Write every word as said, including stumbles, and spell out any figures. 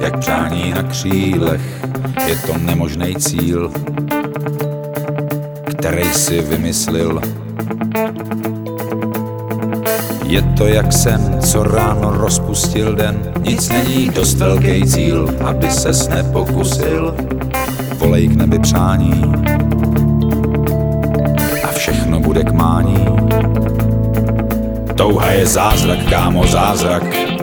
jak přání na křílech. Je to nemožný cíl, který si vymyslil. Je to jak sen, co ráno rozpustil den. Nic není dost velký cíl, aby ses nepokusil. Volej k nebi přání a všechno bude k mání. Touha je zázrak, kámo, zázrak.